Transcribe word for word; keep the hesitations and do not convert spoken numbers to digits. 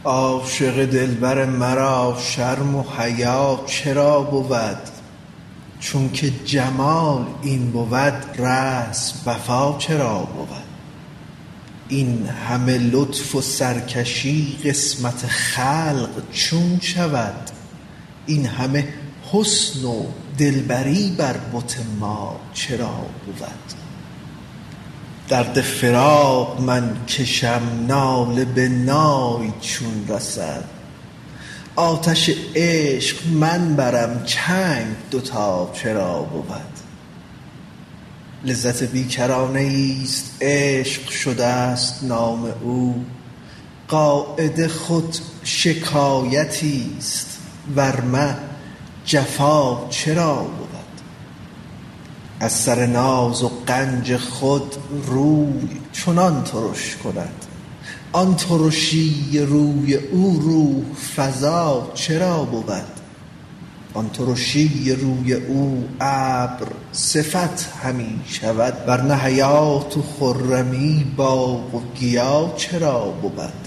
عاشق دلبر مرا شرم و حیا چرا بود؟ چون که جمال این بود رسم وفا چرا بود؟ این همه لطف و سرکشی قسمت خلق چون شود؟ این همه حسن و دلبری بر بت ما چرا بود؟ درد فراق من کشم ناله به نای چون رسد، آتش عشق من برم چنگ دوتا چرا بود؟ لذت بیکرانه ایست عشق شده است نام او، قاعده خود شکایتی است ورنه جفا چرا بود؟ از سر ناز و غنج خود روی چنان ترش کند، آن ترشی روی او روح فزا چرا بود؟ آن ترشی روی او ابر صفت همی شود، ورنه حیات و خرمی باغ و گیا چرا بود؟